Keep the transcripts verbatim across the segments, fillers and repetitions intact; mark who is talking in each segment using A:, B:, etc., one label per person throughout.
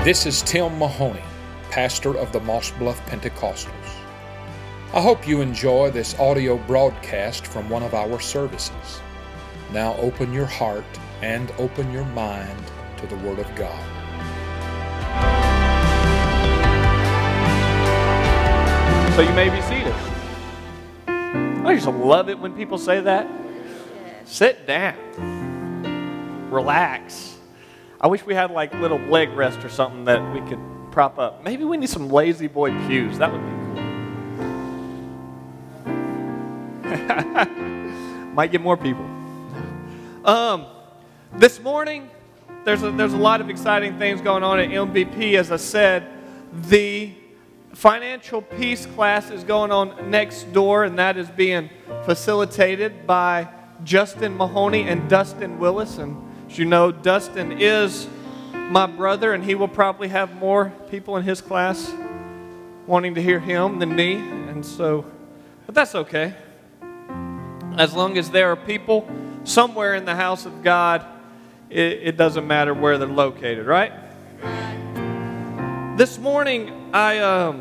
A: This is Tim Mahoney, pastor of the Moss Bluff Pentecostals. I hope you enjoy this audio broadcast from one of our services. Now open your heart and open your mind to the Word of God.
B: So you may be seated. I just love it when people say that. Sit down. Relax. I wish we had like little leg rest or something that we could prop up. Maybe we need some lazy boy pews. That would be cool. Might get more people. Um, this morning, there's a, there's a lot of exciting things going on at M B P. As I said, the Financial Peace class is going on next door, and that is being facilitated by Justin Mahoney and Dustin Willis. And as you know, Dustin is my brother, and he will probably have more people in his class wanting to hear him than me. And so, but that's okay. As long as there are people somewhere in the house of God, it, it doesn't matter where they're located, right? This morning, I um,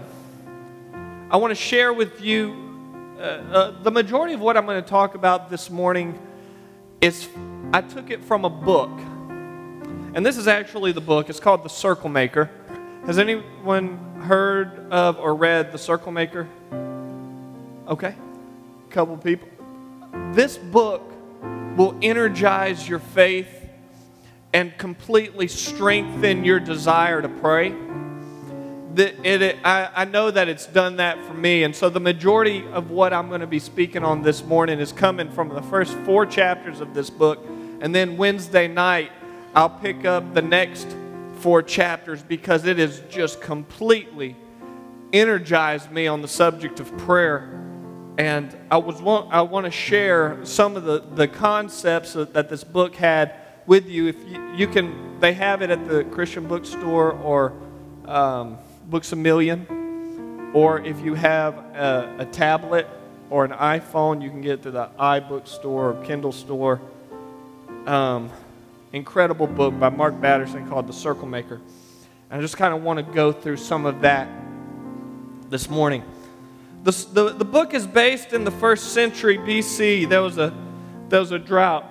B: I want to share with you uh, uh, the majority of what I'm going to talk about this morning is I took it from a book, and this is actually the book. It's called The Circle Maker. Has anyone heard of or read The Circle Maker? Okay, a couple people. This book will energize your faith and completely strengthen your desire to pray. The, it, it, I, I know that it's done that for me, and so the majority of what I'm going to be speaking on this morning is coming from the first four chapters of this book, and then Wednesday night I'll pick up the next four chapters because it has just completely energized me on the subject of prayer. And I was want, I want to share some of the, the concepts that this book had with you. If you, you can, they have it at the Christian bookstore or um, Books A Million, or if you have a, a tablet or an iPhone, you can get it to the iBookstore or Kindle store. Um, incredible book by Mark Batterson called The Circle Maker. And I just kind of want to go through some of that this morning. The, the, the book is based in the first century B C. There was a, there was a drought.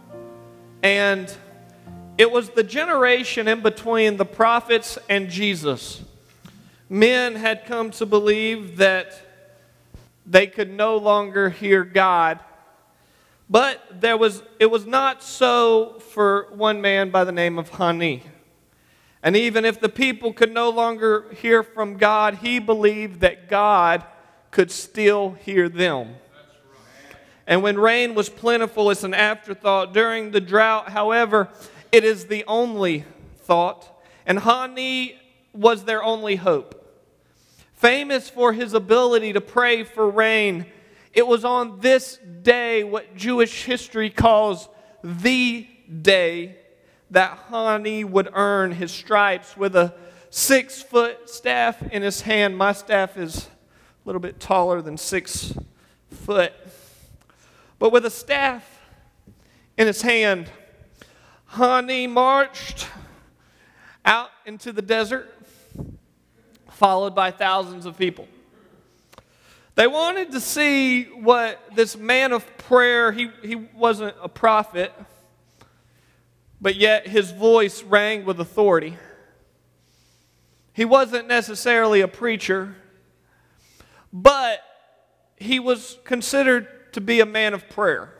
B: And it was the generation in between the prophets and Jesus. Men had come to believe that they could no longer hear God. But there was it was not so for one man by the name of Hani. And even if the people could no longer hear from God, he believed that God could still hear them. And when rain was plentiful, it's an afterthought. During the drought, however, it is the only thought. And Hani was their only hope. Famous for his ability to pray for rain, it was on this day, what Jewish history calls the day, that Hani would earn his stripes with a six-foot staff in his hand. My staff is a little bit taller than six foot. But with a staff in his hand, Hani marched out into the desert, followed by thousands of people. They wanted to see what this man of prayer, he, he wasn't a prophet, but yet his voice rang with authority. He wasn't necessarily a preacher, but he was considered to be a man of prayer.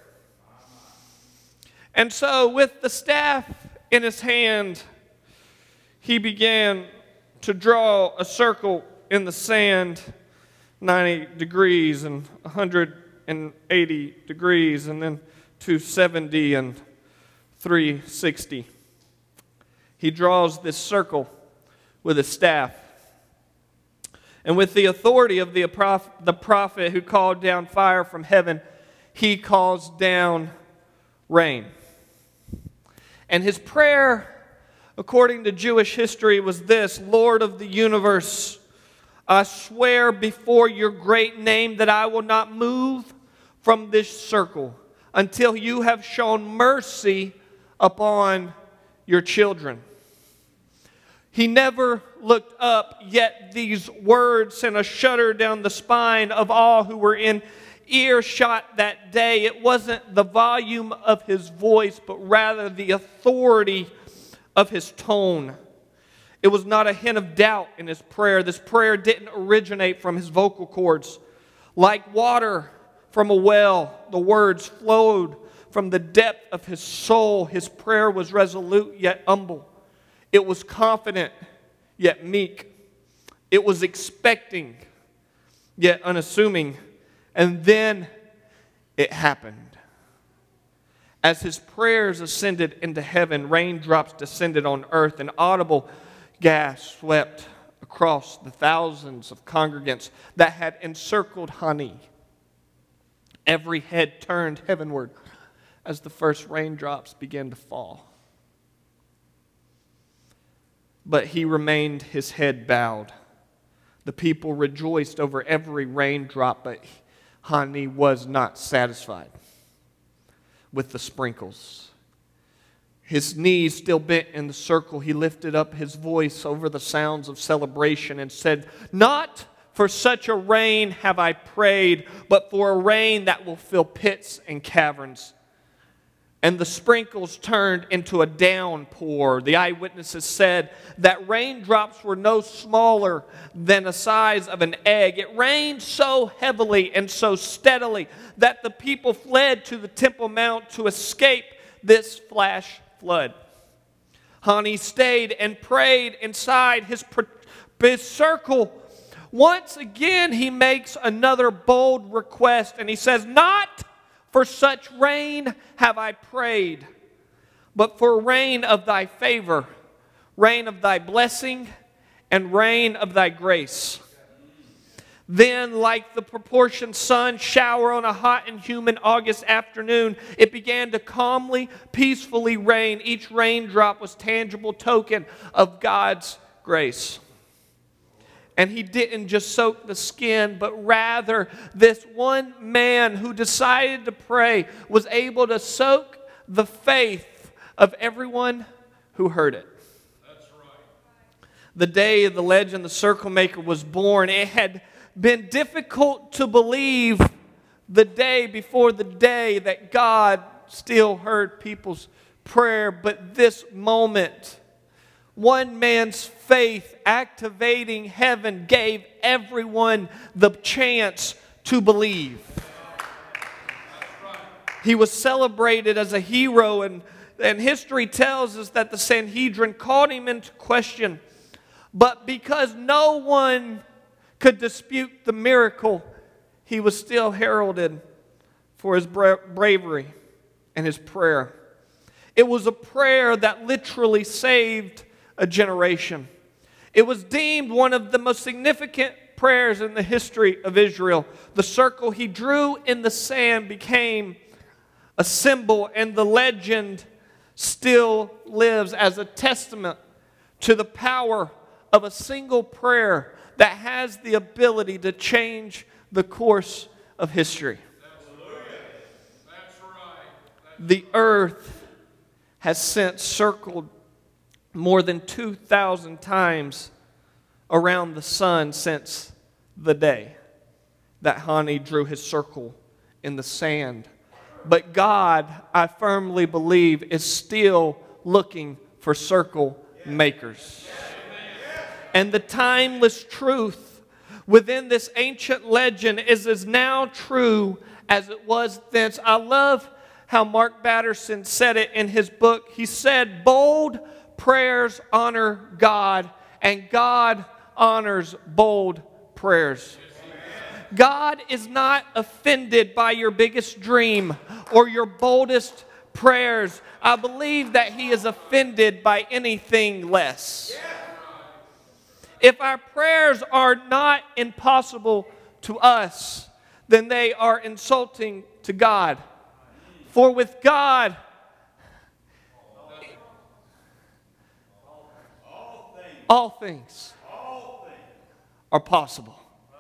B: And so with the staff in his hand, he began to draw a circle in the sand, ninety degrees and one hundred eighty degrees, and then two seventy and three sixty. He draws this circle with his staff. And with the authority of the prophet, the prophet who called down fire from heaven, he calls down rain. And his prayer, according to Jewish history, was this: Lord of the universe, I swear before your great name that I will not move from this circle until you have shown mercy upon your children. He never looked up, yet these words sent a shudder down the spine of all who were in earshot that day. It wasn't the volume of his voice, but rather the authority of his tone. It was not a hint of doubt in his prayer. This prayer didn't originate from his vocal cords. Like water from a well, the words flowed from the depth of his soul. His prayer was resolute yet humble. It was confident yet meek. It was expecting yet unassuming. And then it happened. As his prayers ascended into heaven, raindrops descended on earth, and audible gas swept across the thousands of congregants that had encircled Hani. Every head turned heavenward as the first raindrops began to fall. But he remained his head bowed. The people rejoiced over every raindrop, but Hani was not satisfied with the sprinkles. His knees still bent in the circle, he lifted up his voice over the sounds of celebration and said, "Not for such a rain have I prayed, but for a rain that will fill pits and caverns." And the sprinkles turned into a downpour. The eyewitnesses said that raindrops were no smaller than the size of an egg. It rained so heavily and so steadily that the people fled to the Temple Mount to escape this flash flood. Hani stayed and prayed inside his, his circle. Once again, he makes another bold request, and he says, "Not for such rain have I prayed, but for rain of thy favor, rain of thy blessing, and rain of thy grace." Then, like the proportioned sun shower on a hot and humid August afternoon, it began to calmly, peacefully rain. Each raindrop was tangible token of God's grace. And he didn't just soak the skin, but rather this one man who decided to pray was able to soak the faith of everyone who heard it. That's right. The day the legend, the Circle Maker, was born, it had been difficult to believe the day before the day that God still heard people's prayer, but this moment, one man's faith activating heaven gave everyone the chance to believe. He was celebrated as a hero, and, and history tells us that the Sanhedrin called him into question. But because no one could dispute the miracle, he was still heralded for his bra- bravery and his prayer. It was a prayer that literally saved a generation. It was deemed one of the most significant prayers in the history of Israel. The circle he drew in the sand became a symbol, and the legend still lives as a testament to the power of a single prayer that has the ability to change the course of history. That's right. The earth has since circled more than two thousand times around the sun since the day that Hani drew his circle in the sand. But God, I firmly believe, is still looking for circle makers. And the timeless truth within this ancient legend is as now true as it was then. I love how Mark Batterson said it in his book. He said, "Bold prayers honor God, and God honors bold prayers." God is not offended by your biggest dream or your boldest prayers. I believe that He is offended by anything less. If our prayers are not impossible to us, then they are insulting to God. For with God, all things are possible.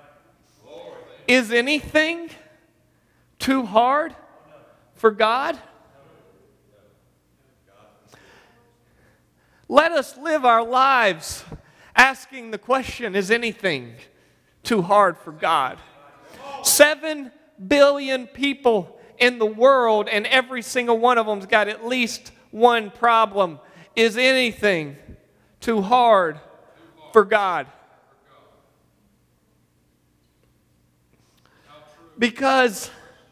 B: Is anything too hard for God? Let us live our lives asking the question, is anything too hard for God? Seven billion people in the world, and every single one of them's got at least one problem. Is anything too hard for God? Because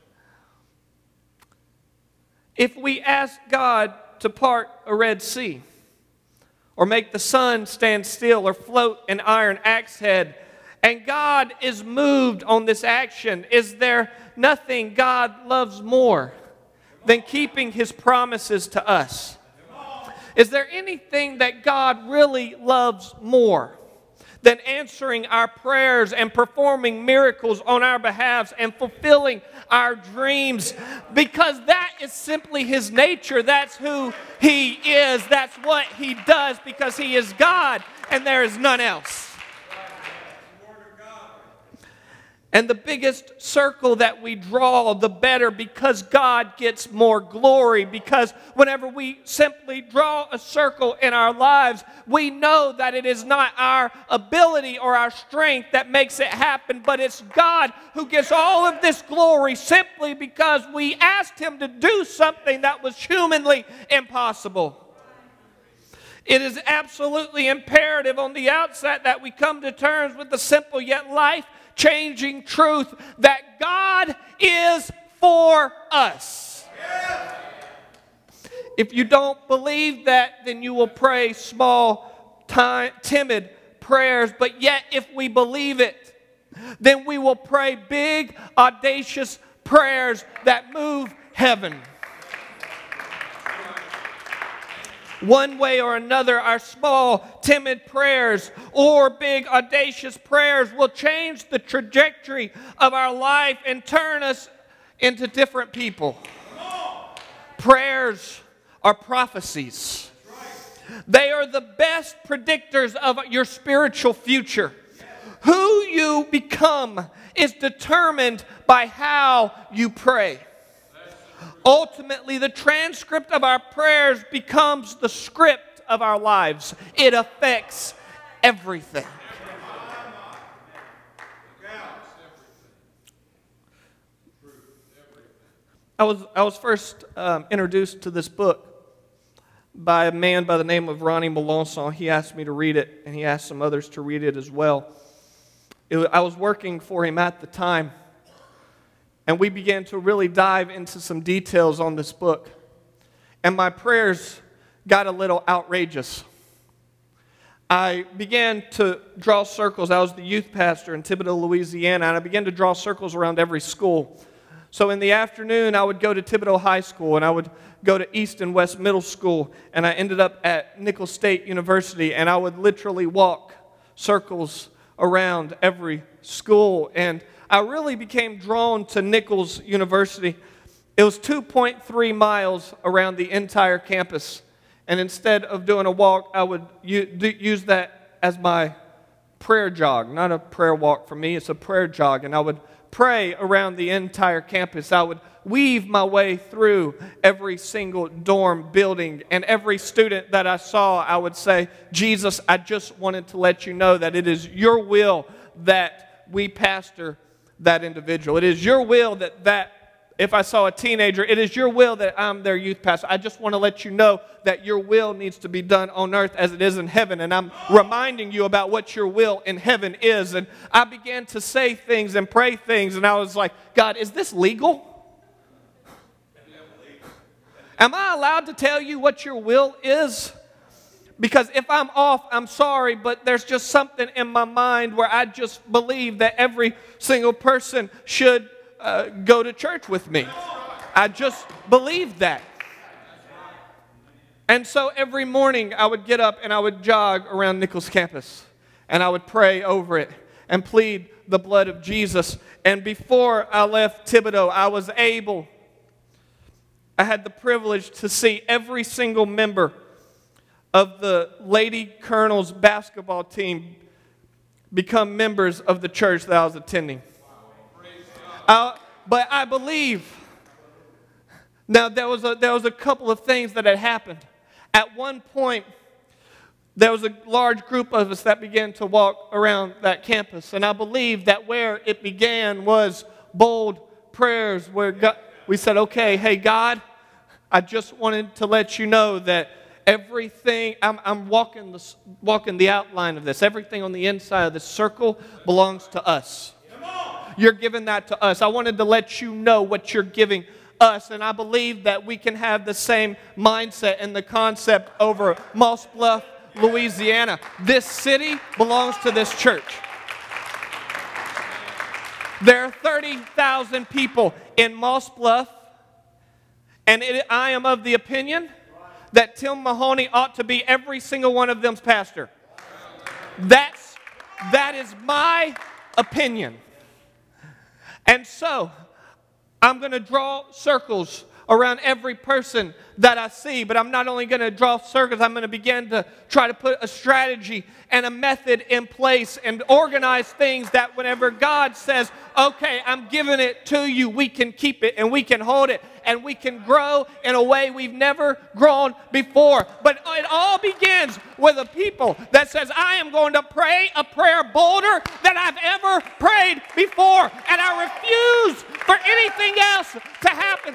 B: if we ask God to part a Red Sea, or make the sun stand still, or float an iron axe head, and God is moved on this action, is there nothing God loves more than keeping His promises to us? Is there anything that God really loves more than answering our prayers and performing miracles on our behalf and fulfilling our dreams? Because that is simply His nature. That's who He is. That's what He does, because He is God and there is none else. And the biggest circle that we draw, the better, because God gets more glory. Because whenever we simply draw a circle in our lives, we know that it is not our ability or our strength that makes it happen, but it's God who gets all of this glory simply because we asked Him to do something that was humanly impossible. It is absolutely imperative on the outset that we come to terms with the simple yet life changing truth that God is for us. If you don't believe that, then you will pray small, time, timid prayers. But yet, if we believe it, then we will pray big, audacious prayers that move heaven. One way or another, our small, timid prayers or big, audacious prayers will change the trajectory of our life and turn us into different people. Prayers are prophecies. They are the best predictors of your spiritual future. Who you become is determined by how you pray. Ultimately, the transcript of our prayers becomes the script of our lives. It affects everything. I was, I was first um, introduced to this book by a man by the name of Ronnie Melanson. He asked me to read it, and he asked some others to read it as well. It, I was working for him at the time, and we began to really dive into some details on this book. And my prayers got a little outrageous. I began to draw circles. I was the youth pastor in Thibodaux, Louisiana, and I began to draw circles around every school. So in the afternoon, I would go to Thibodaux High School, and I would go to East and West Middle School, and I ended up at Nicholls State University, and I would literally walk circles around every school. And I really became drawn to Nicholls University. It was two point three miles around the entire campus. And instead of doing a walk, I would use that as my prayer jog. Not a prayer walk for me, it's a prayer jog. And I would pray around the entire campus. I would weave my way through every single dorm building. And every student that I saw, I would say, Jesus, I just wanted to let you know that it is your will that we pastor that individual. It is your will that that, if I saw a teenager, it is your will that I'm their youth pastor. I just want to let you know that your will needs to be done on earth as it is in heaven. And I'm reminding you about what your will in heaven is. And I began to say things and pray things. And I was like, God, is this legal? Am I allowed to tell you what your will is? Because if I'm off, I'm sorry, but there's just something in my mind where I just believe that every single person should uh, go to church with me. I just believe that. And so every morning I would get up and I would jog around Nicholls campus. And I would pray over it and plead the blood of Jesus. And before I left Thibodaux, I was able, I had the privilege to see every single member of the Lady Colonels basketball team become members of the church that I was attending. Uh, but I believe, now there was, a, there was a couple of things that had happened. At one point, there was a large group of us that began to walk around that campus. And I believe that where it began was bold prayers where God, we said, okay, hey, God, I just wanted to let you know that everything, I'm, I'm walking, the, walking the outline of this. Everything on the inside of this circle belongs to us. You're giving that to us. I wanted to let you know what you're giving us. And I believe that we can have the same mindset and the concept over Moss Bluff, Louisiana. This city belongs to this church. There are thirty thousand people in Moss Bluff, and it, I am of the opinion that Tim Mahoney ought to be every single one of them's pastor. That's, that is my opinion. And so, I'm going to draw circles around every person that I see, but I'm not only going to draw circles, I'm going to begin to try to put a strategy and a method in place and organize things that whenever God says, okay, I'm giving it to you, we can keep it and we can hold it and we can grow in a way we've never grown before. But it all begins with a people that says, I am going to pray a prayer bolder than I've ever prayed before, and I refuse for anything else to happen.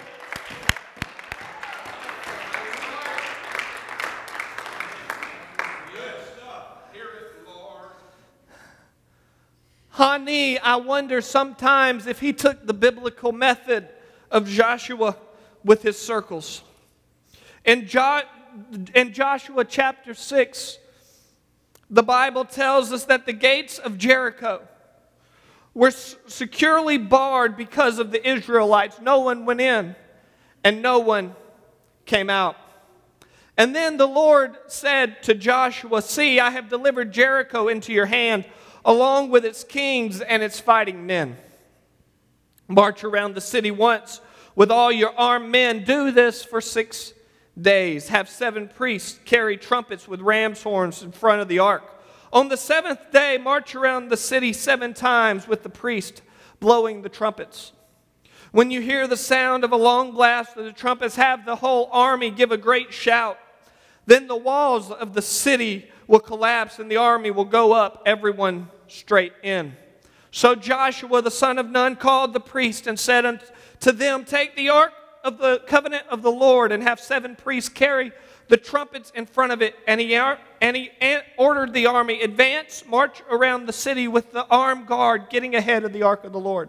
B: Honey, I wonder sometimes if he took the biblical method of Joshua with his circles. In, jo- in Joshua chapter six, the Bible tells us that the gates of Jericho were s- securely barred because of the Israelites. No one went in and no one came out. And then the Lord said to Joshua, see, I have delivered Jericho into your hand, along with its kings and its fighting men. March around the city once with all your armed men. Do this for six days. Have seven priests carry trumpets with ram's horns in front of the ark. On the seventh day, march around the city seven times with the priest blowing the trumpets. When you hear the sound of a long blast of the trumpets, have the whole army give a great shout. Then the walls of the city will collapse and the army will go up, everyone straight in. So Joshua the son of Nun called the priest and said unto them, take the ark of the covenant of the Lord and have seven priests carry the trumpets in front of it. And he, and he ordered the army, advance, march around the city with the armed guard getting ahead of the ark of the Lord.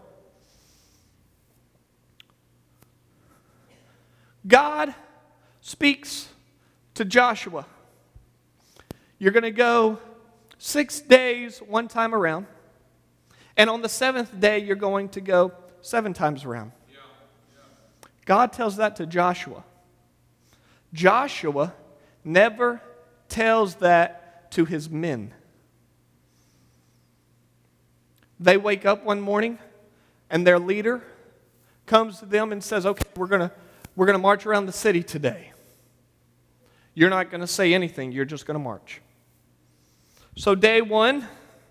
B: God speaks to Joshua. You're going to go six days one time around, and on the seventh day you're going to go seven times around. Yeah, yeah. God tells that to Joshua. Joshua never tells that to his men. They wake up one morning and their leader comes to them and says, okay, we're going to we're going to march around the city today. You're not going to say anything, you're just going to march. So day one,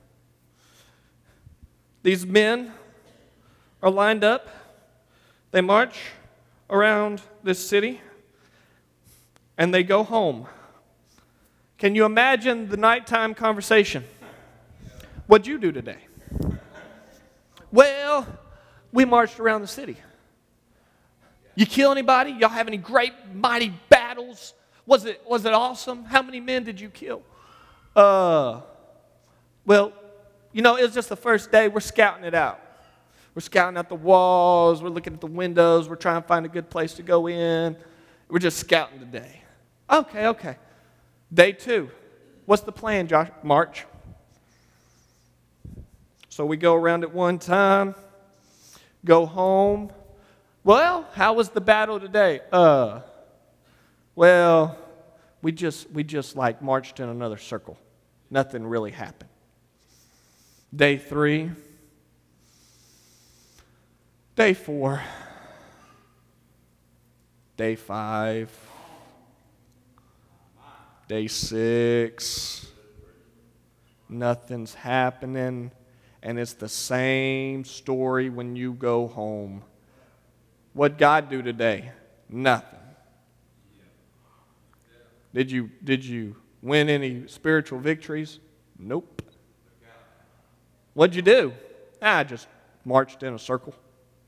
B: these men are lined up. They march around this city and they go home. Can you imagine the nighttime conversation? What'd you do today? Well, we marched around the city. You kill anybody? Y'all have any great, mighty battles? Was it, was it awesome? How many men did you kill? Uh, well, you know, it was just the first day. We're scouting it out. We're scouting out the walls. We're looking at the windows. We're trying to find a good place to go in. We're just scouting today. Okay, okay. Day two. What's the plan, Josh? March. So we go around at one time, go home. Well, how was the battle today? Uh, well, we just we just like marched in another circle. Nothing really happened. Day three. Day four. Day five. Day six. Nothing's happening. And it's the same story when you go home. What'd God do today? Nothing. Did you, did you win any spiritual victories? Nope. What'd you do? Ah, I just marched in a circle.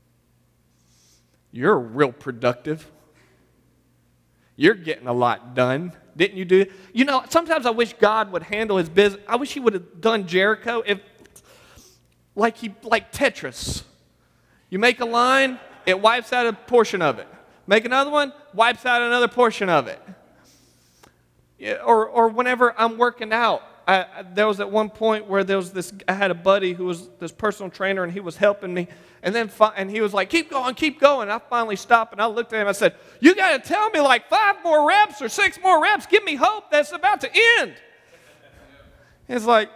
B: You're real productive. You're getting a lot done. Didn't you do it? You know, sometimes I wish God would handle his business. I wish he would have done Jericho if, like he, like Tetris. You make a line, it wipes out a portion of it. Make another one, wipes out another portion of it. Yeah, or, or whenever I'm working out, I, I, there was at one point where there was this, I had a buddy who was this personal trainer, and he was helping me, and then fi- and he was like, keep going, keep going. And I finally stopped, and I looked at him, I said, you got to tell me like five more reps or six more reps. Give me hope that's about to end. It's like,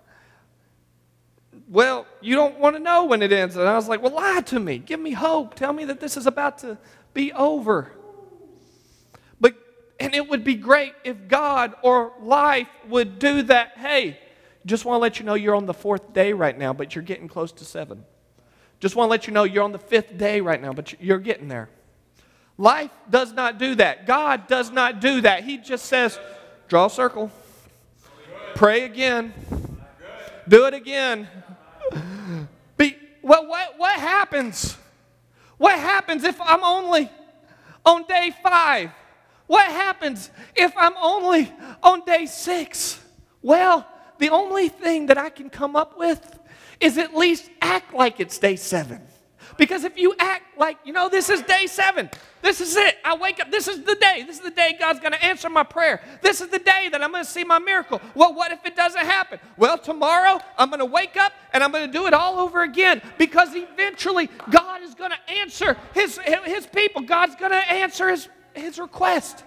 B: well, you don't want to know when it ends. And I was like, well, lie to me. Give me hope. Tell me that this is about to be over. But, and it would be great if God or life would do that. Hey, just want to let you know you're on the fourth day right now, but you're getting close to seven. Just want to let you know you're on the fifth day right now, but you're getting there. Life does not do that. God does not do that. He just says, draw a circle. Pray again. Do it again. Be, well, what, what happens? What happens if I'm only on day five? What happens if I'm only on day six? Well, the only thing that I can come up with is at least act like it's day seven. Because if you act like, you know, this is day seven. This is it. I wake up. This is the day. This is the day God's going to answer my prayer. This is the day that I'm going to see my miracle. Well, what if it doesn't happen? Well, tomorrow I'm going to wake up and I'm going to do it all over again, because eventually God is going to answer his, his people. God's going to answer his, his request.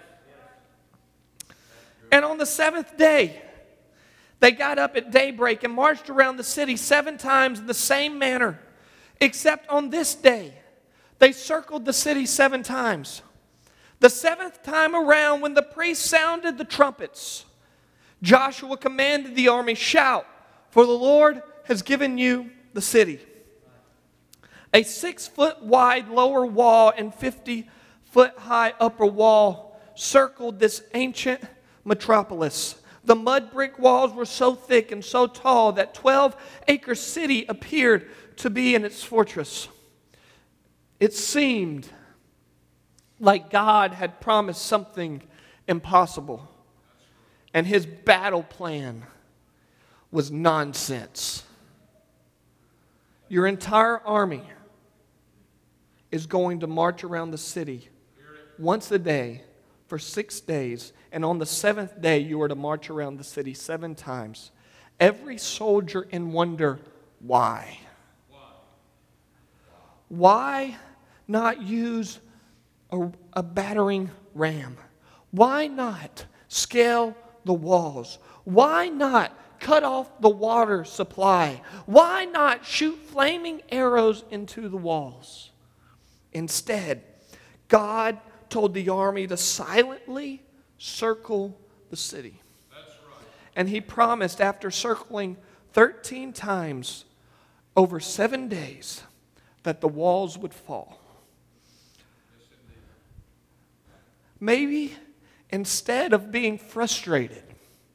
B: And on the seventh day, they got up at daybreak and marched around the city seven times in the same manner. Except on this day, they circled the city seven times. The seventh time around, when the priest sounded the trumpets, Joshua commanded the army, shout, for the Lord has given you the city. A six-foot wide lower wall and fifty-foot high upper wall circled this ancient metropolis. The mud brick walls were so thick and so tall that twelve-acre city appeared to be in its fortress. It seemed like God had promised something impossible, and his battle plan was nonsense. Your entire army is going to march around the city once a day for six days, and on the seventh day you are to march around the city seven times. Every soldier in wonder, why? Why not use a, a battering ram? Why not scale the walls? Why not cut off the water supply? Why not shoot flaming arrows into the walls? Instead, God told the army to silently circle the city. That's right. And he promised, after circling thirteen times over seven days, that the walls would fall. Maybe instead of being frustrated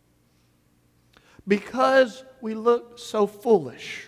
B: because we look so foolish,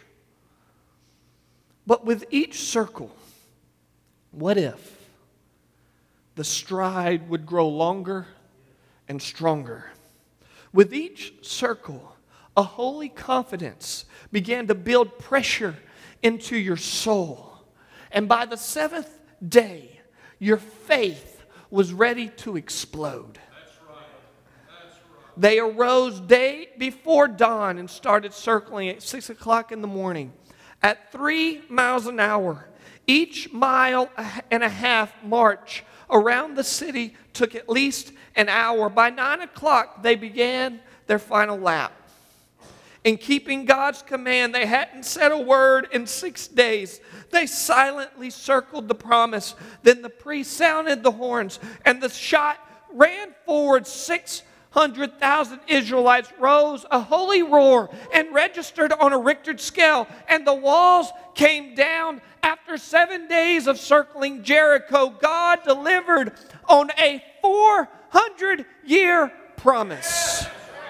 B: but with each circle, what if the stride would grow longer and stronger? With each circle, a holy confidence began to build pressure into your soul. And by the seventh day, your faith was ready to explode. That's right. That's right. They arose day before dawn and started circling at six o'clock in the morning. At three miles an hour, each mile and a half march around the city took at least an hour. By nine o'clock, they began their final lap. In keeping God's command, they hadn't said a word in six days. They silently circled the promise. Then the priest sounded the horns, and the shot ran forward. six hundred thousand Israelites rose a holy roar and registered on a Richter scale, and the walls came down. After seven days of circling Jericho, God delivered on a four hundred year promise.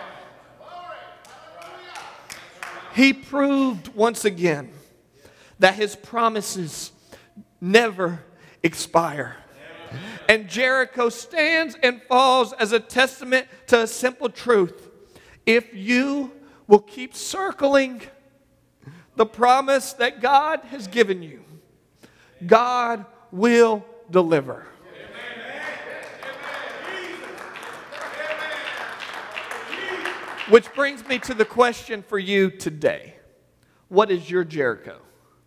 B: He proved once again that his promises never expire. And Jericho stands and falls as a testament to a simple truth. If you will keep circling the promise that God has given you, God will deliver. Which brings me to the question for you today. What is your Jericho?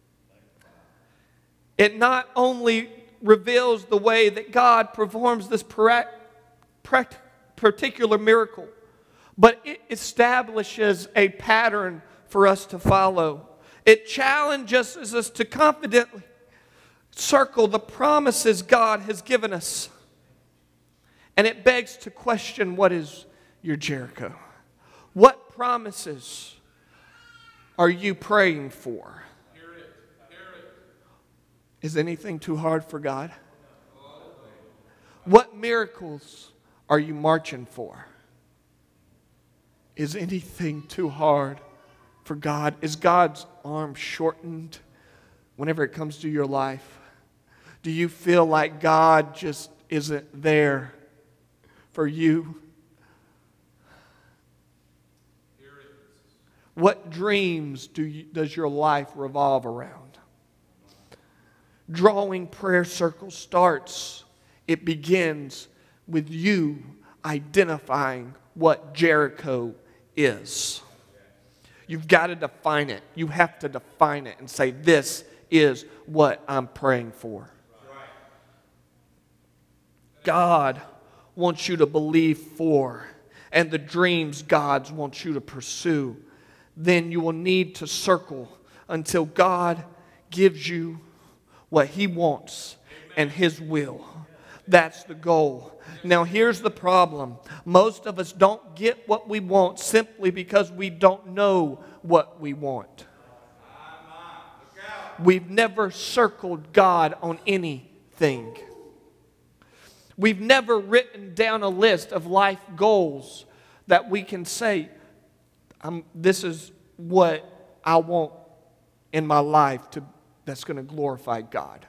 B: It not only reveals the way that God performs this particular miracle, but it establishes a pattern for us to follow. It challenges us to confidently circle the promises God has given us. And it begs to question, what is your Jericho? What promises are you praying for?
A: Hear it. Hear it.
B: Is anything too hard for God? What miracles are you marching for? Is anything too hard for God? Is God's arm shortened whenever it comes to your life? Do you feel like God just isn't there for you? What dreams do you, does your life revolve around? Drawing prayer circles starts, it begins with you identifying what Jericho is. You've got to define it. You have to define it and say, this is what I'm praying for. God wants you to believe for, and the dreams God wants you to pursue. Then you will need to circle until God gives you what He wants and His will. That's the goal. Now here's the problem. Most of us don't get what we want simply because we don't know what we want. We've never circled God on anything. We've never written down a list of life goals that we can say, I'm, this is what I want in my life to, that's going to glorify God.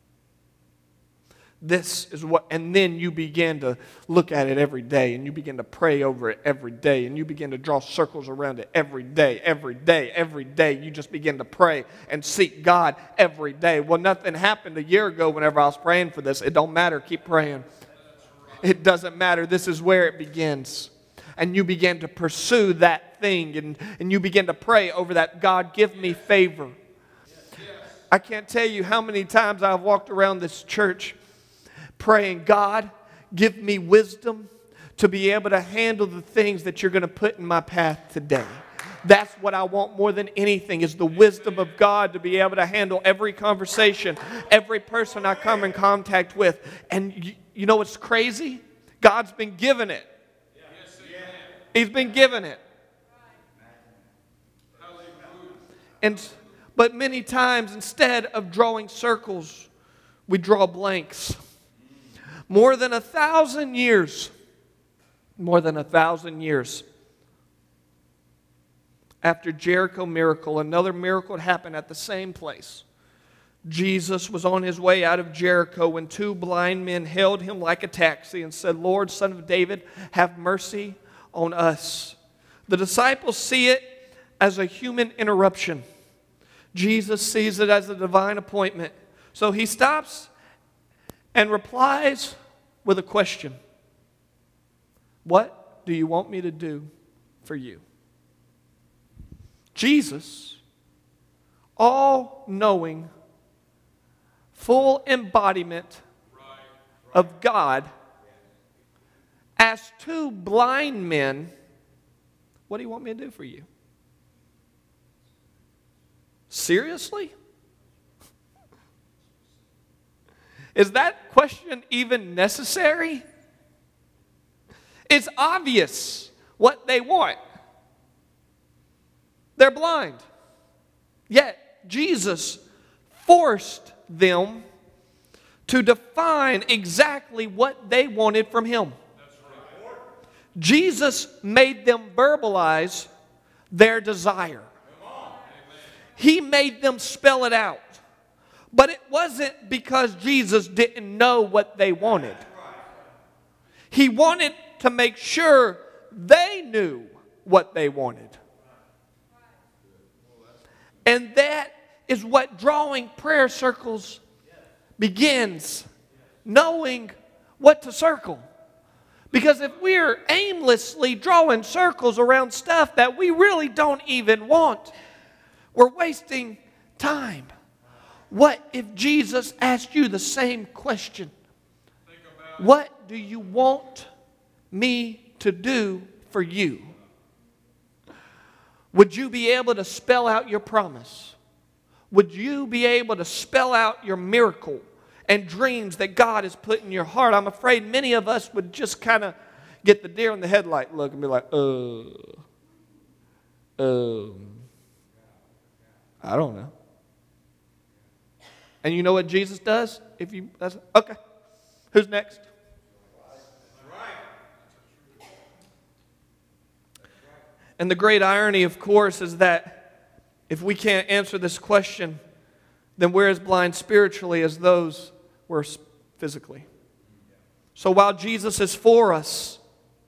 B: This is what, and then you begin to look at it every day, and you begin to pray over it every day, and you begin to draw circles around it every day, every day, every day. You just begin to pray and seek God every day. Well, nothing happened a year ago whenever I was praying for this. It don't matter. Keep praying. It doesn't matter. This is where it begins. And you begin to pursue that thing, and, and you begin to pray over that. God, give me favor. I can't tell you how many times I've walked around this church praying, God, give me wisdom to be able to handle the things that you're going to put in my path today. That's what I want more than anything, is the wisdom of God to be able to handle every conversation, every person I come in contact with. And you, you know what's crazy? God's been given it. He's been given it. And, but many times, instead of drawing circles, we draw blanks. More than a thousand years, more than a thousand years after Jericho miracle, another miracle happened at the same place. Jesus was on his way out of Jericho when two blind men held him like a taxi and said, Lord, Son of David, have mercy on us. The disciples see it as a human interruption. Jesus sees it as a divine appointment. So he stops and replies with a question. What do you want me to do for you? Jesus, all-knowing, full embodiment of God, asked two blind men, what do you want me to do for you? Seriously? Is that question even necessary? It's obvious what they want. They're blind. Yet Jesus forced them to define exactly what they wanted from him. Jesus made them verbalize their desire. He made them spell it out. But it wasn't because Jesus didn't know what they wanted. He wanted to make sure they knew what they wanted. And that is what drawing prayer circles begins. Knowing what to circle. Because if we're aimlessly drawing circles around stuff that we really don't even want, we're wasting time. What if Jesus asked you the same question? What do you want me to do for you? Would you be able to spell out your promise? Would you be able to spell out your miracle and dreams that God has put in your heart? I'm afraid many of us would just kind of get the deer in the headlight look and be like, uh, um, I don't know. And you know what Jesus does? If you, that's, okay, who's next? And the great irony, of course, is that if we can't answer this question, then we're as blind spiritually as those were physically. So while Jesus is for us,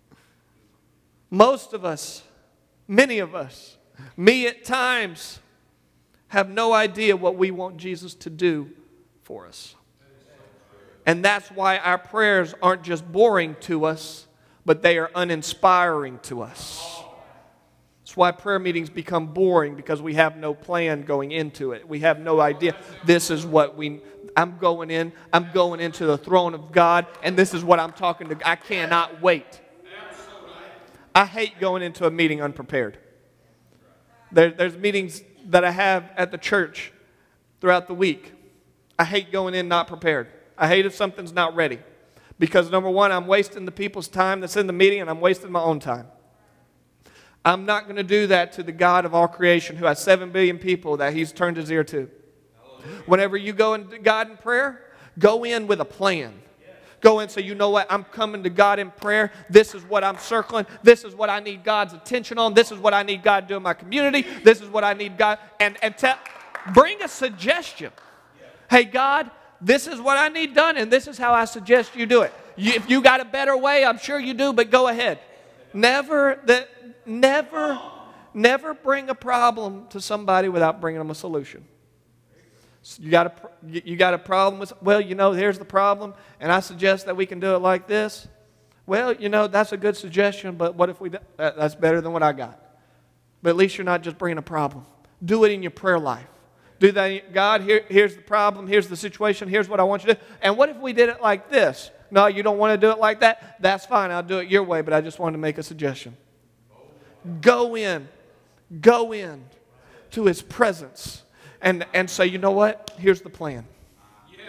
B: most of us, many of us, me at times, have no idea what we want Jesus to do for us. And that's why our prayers aren't just boring to us, but they are uninspiring to us. That's why prayer meetings become boring, because we have no plan going into it. We have no idea. This is what we, I'm going in, I'm going into the throne of God, and this is what I'm talking to. I cannot wait. I hate going into a meeting unprepared. There, there's meetings that I have at the church throughout the week. I hate going in not prepared. I hate if something's not ready. Because number one, I'm wasting the people's time that's in the meeting, and I'm wasting my own time. I'm not going to do that to the God of all creation who has seven billion people that He's turned His ear to. Whenever you go into God in prayer, go in with a plan. Go in, so you know what, I'm coming to God in prayer. This is what I'm circling. This is what I need God's attention on. This is what I need God to do in my community. This is what I need God. And, and tell, bring a suggestion. Hey, God, this is what I need done, and this is how I suggest you do it. You, if you got a better way, I'm sure you do, but go ahead. Never, that, never, never bring a problem to somebody without bringing them a solution. You got a, you got a problem with, well, you know, here's the problem, and I suggest that we can do it like this. Well, you know, that's a good suggestion, but what if we do? That, that's better than what I got. But at least you're not just bringing a problem. Do it in your prayer life. Do that, God, here, here's the problem, here's the situation, here's what I want you to do. And what if we did it like this? No, you don't want to do it like that? That's fine, I'll do it your way, but I just wanted to make a suggestion. Go in, go in to His presence. And, and say, you know what? Here's the plan. Yeah.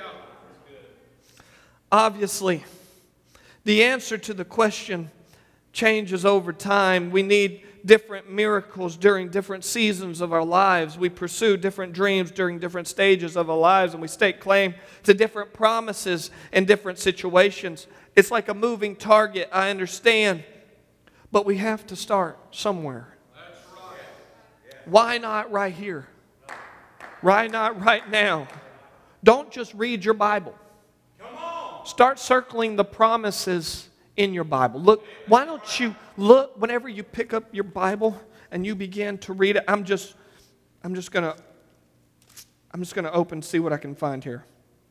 B: Obviously, the answer to the question changes over time. We need different miracles during different seasons of our lives. We pursue different dreams during different stages of our lives, and we stake claim to different promises in different situations. It's like a moving target, I understand, but we have to start somewhere. That's right. Why not right here? Why not right now? Don't just read your Bible. Come on. Start circling the promises in your Bible. Look, why don't you look whenever you pick up your Bible and you begin to read it? I'm just, I'm just gonna, I'm just gonna open, see what I can find here.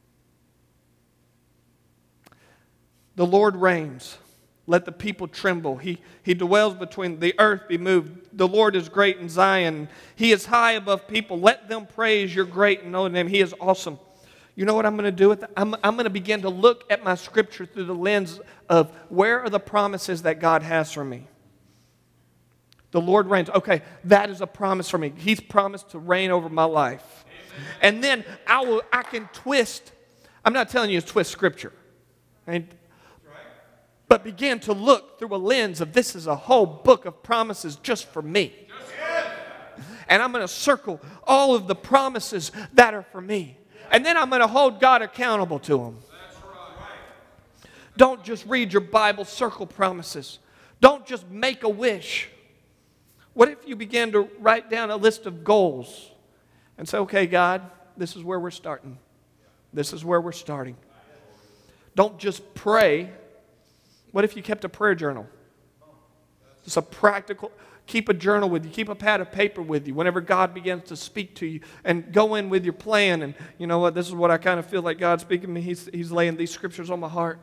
B: The Lord reigns. Let the people tremble. He, he dwells between the earth be moved. The Lord is great in Zion. He is high above people. Let them praise your great and holy name. He is awesome. You know what I'm going to do with that? I'm, I'm going to begin to look at my scripture through the lens of where are the promises that God has for me. The Lord reigns. Okay, that is a promise for me. He's promised to reign over my life. Amen. And then I will. I can twist. I'm not telling you to twist scripture. Right? But begin to look through a lens of this is a whole book of promises just for me. And I'm going to circle all of the promises that are for me. And then I'm going to hold God accountable to them. Don't just read your Bible, circle promises. Don't just make a wish. What if you began to write down a list of goals and say, okay, God, this is where we're starting. This is where we're starting. Don't just pray. What if you kept a prayer journal? Just a practical, keep a journal with you. Keep a pad of paper with you whenever God begins to speak to you. And go in with your plan. And you know what? This is what I kind of feel like God's speaking to me. He's, he's laying these scriptures on my heart.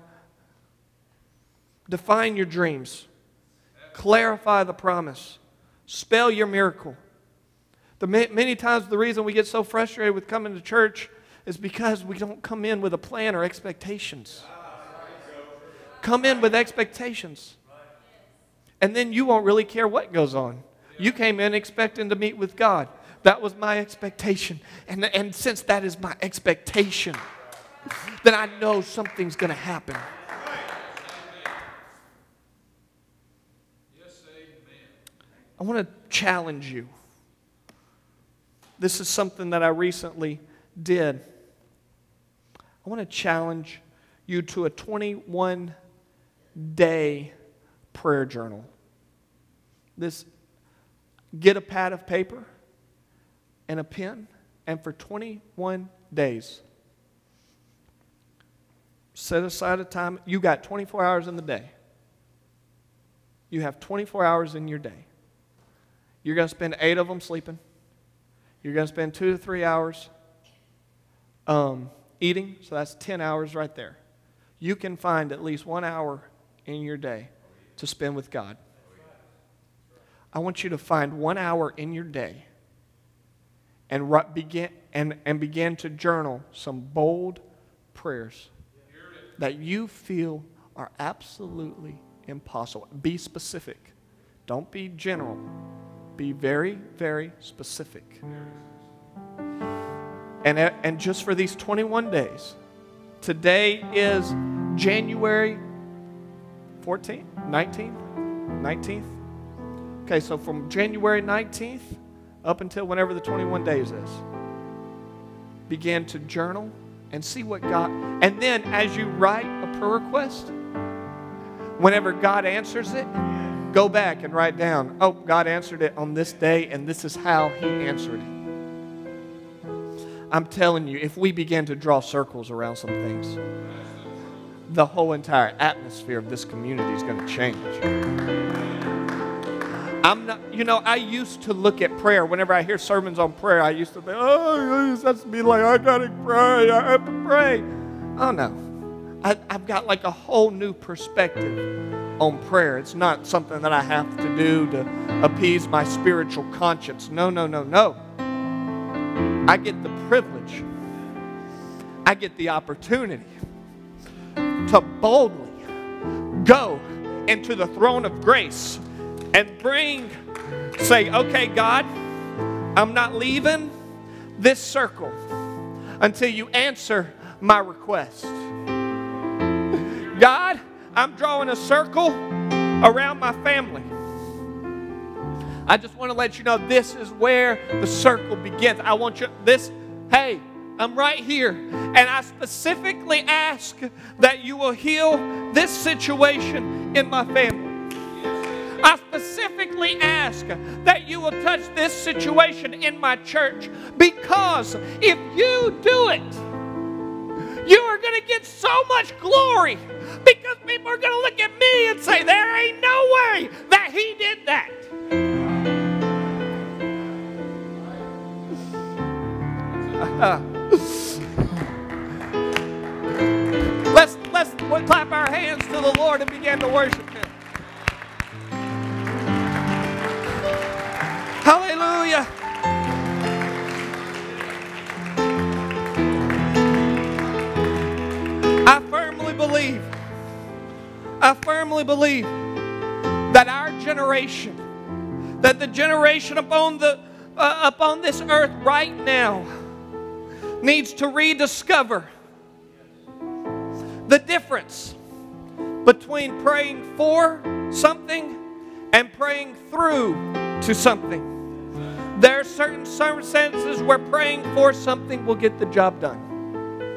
B: Define your dreams. Clarify the promise. Spell your miracle. The many times the reason we get so frustrated with coming to church is because we don't come in with a plan or expectations. Come in with expectations. And then you won't really care what goes on. You came in expecting to meet with God. That was my expectation. And, and since that is my expectation, then I know something's going to happen. I want to challenge you. This is something that I recently did. I want to challenge you to a twenty-one day prayer journal. This, get a pad of paper and a pen, and for twenty-one days, set aside a time. You got twenty-four hours in the day. You have twenty-four hours in your day. You're going to spend eight of them sleeping. You're going to spend two to three hours um, eating, so that's ten hours right there. You can find at least one hour in your day to spend with God. I want you to find one hour in your day and begin and, and begin to journal some bold prayers that you feel are absolutely impossible. Be specific. Don't be general. Be very, very specific. And, and just for these twenty-one days, today is January fourteenth, nineteenth, nineteenth. Okay, so from January nineteenth up until whenever the twenty-one days is, begin to journal and see what God, and then as you write a prayer request, whenever God answers it, go back and write down, oh, God answered it on this day, and this is how He answered it. I'm telling you, if we begin to draw circles around some things, the whole entire atmosphere of this community is going to change. I'm not, you know, I used to look at prayer. Whenever I hear sermons on prayer, I used to think, oh, it has to be like, I got to pray, I have to pray. Oh, no. I, I've got like a whole new perspective on prayer. It's not something that I have to do to appease my spiritual conscience. No, no, no, no. I get the privilege. I get the opportunity to boldly go into the throne of grace and bring, say, okay, God, I'm not leaving this circle until you answer my request. God, I'm drawing a circle around my family. I just want to let you know this is where the circle begins. I want you, this, hey, I'm right here. And I specifically ask that you will heal this situation in my family. I specifically ask that you will touch this situation in my church, because if you do it, you are going to get so much glory, because people are going to look at me and say, there ain't no way that he did that. let's let's clap our hands to the Lord and begin to worship Him. Hallelujah. I firmly believe, I firmly believe that our generation, that the generation upon the uh, upon this earth right now needs to rediscover the difference between praying for something and praying through to something. There are certain circumstances where praying for something will get the job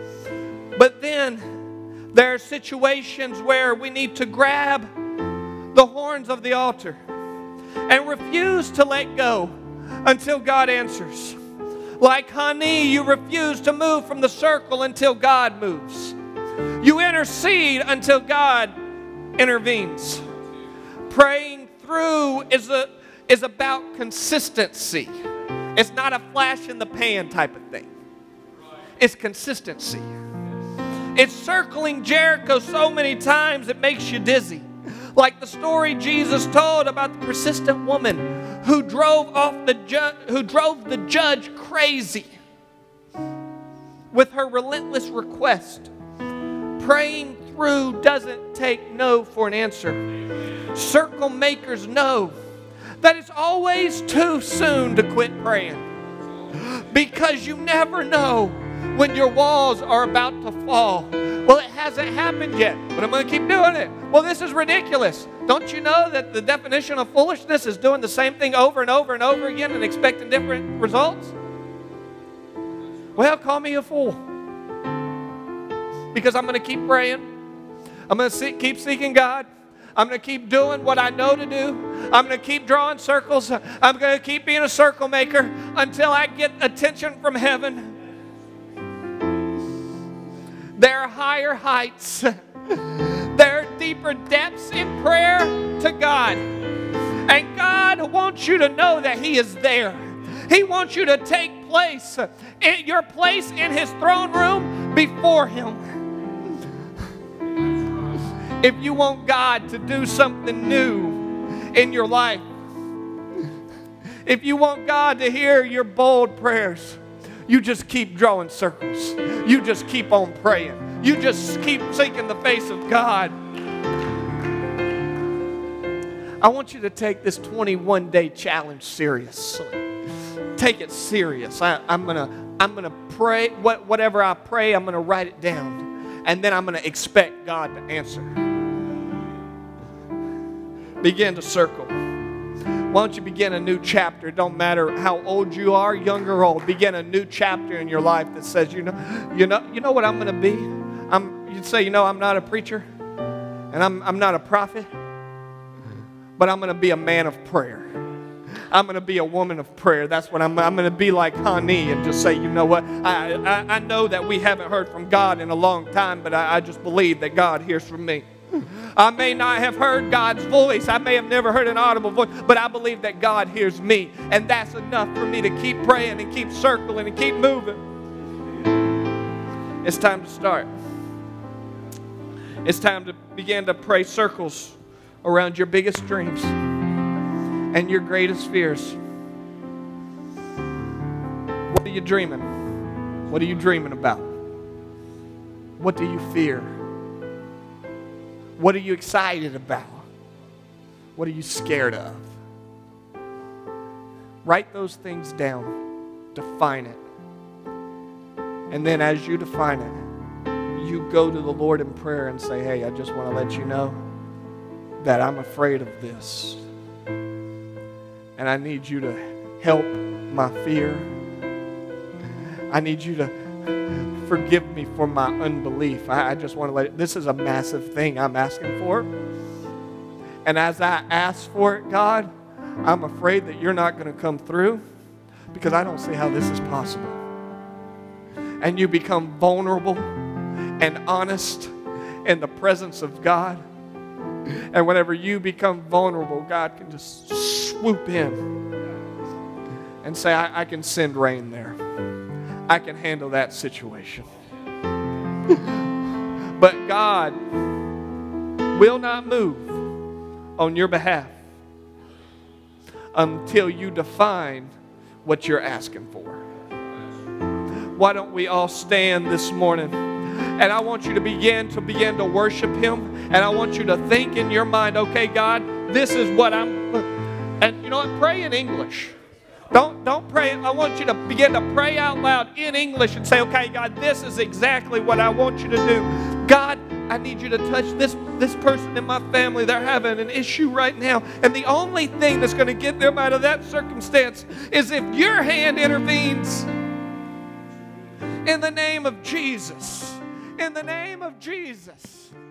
B: done. But then there are situations where we need to grab the horns of the altar and refuse to let go until God answers. Like Hani, you refuse to move from the circle until God moves. You intercede until God intervenes. Praying through is, a, is about consistency. It's not a flash in the pan type of thing. It's consistency. It's circling Jericho so many times it makes you dizzy. Like the story Jesus told about the persistent woman who drove off the ju- who drove the judge crazy with her relentless request. Praying through doesn't take no for an answer. Circle makers know that it's always too soon to quit praying, because you never know when your walls are about to fall. Well, it hasn't happened yet, but I'm going to keep doing it. Well, this is ridiculous. Don't you know that the definition of foolishness is doing the same thing over and over and over again and expecting different results? Well, call me a fool, because I'm going to keep praying. I'm going to see, keep seeking God. I'm going to keep doing what I know to do. I'm going to keep drawing circles. I'm going to keep being a circle maker until I get attention from heaven. There are higher heights. There are deeper depths in prayer to God. And God wants you to know that He is there. He wants you to take place, in your place in His throne room before Him. If you want God to do something new in your life, if you want God to hear your bold prayers, you just keep drawing circles. You just keep on praying. You just keep seeking the face of God. I want you to take this twenty-one day challenge seriously. Take it serious. I, I'm gonna, I'm gonna pray. What, whatever I pray, I'm gonna write it down, and then I'm gonna expect God to answer. Begin to circle. Why don't you begin a new chapter? It don't matter how old you are, young or old. Begin a new chapter in your life that says, you know, you know, you know what I'm going to be? I'm. You'd say, you know, I'm not a preacher, and I'm, I'm not a prophet, but I'm going to be a man of prayer. I'm going to be a woman of prayer. That's what I'm. I'm going to be like Hani and just say, you know what? I, I, I know that we haven't heard from God in a long time, but I, I just believe that God hears from me. I may not have heard God's voice. I may have never heard an audible voice, but I believe that God hears me. And that's enough for me to keep praying and keep circling and keep moving. It's time to start. It's time to begin to pray circles around your biggest dreams and your greatest fears. What are you dreaming? What are you dreaming about? What do you fear? What are you excited about? What are you scared of? Write those things down. Define it. And then as you define it, you go to the Lord in prayer and say, hey, I just want to let you know that I'm afraid of this. And I need you to help my fear. I need you to forgive me for my unbelief. I, I just want to let it, this is a massive thing I'm asking for. And as I ask for it, God, I'm afraid that you're not going to come through because I don't see how this is possible. And you become vulnerable and honest in the presence of God. And whenever you become vulnerable, God can just swoop in and say, I, I can send rain there. I can handle that situation. But God will not move on your behalf until you define what you're asking for. Why don't we all stand this morning? And I want you to begin to begin to worship Him. And I want you to think in your mind, okay, God, this is what I'm... And you know what? Pray in English. Don't, don't pray. I want you to begin to pray out loud in English and say, okay, God, this is exactly what I want you to do. God, I need you to touch this, this person in my family. They're having an issue right now. And the only thing that's going to get them out of that circumstance is if your hand intervenes. In the name of Jesus. In the name of Jesus.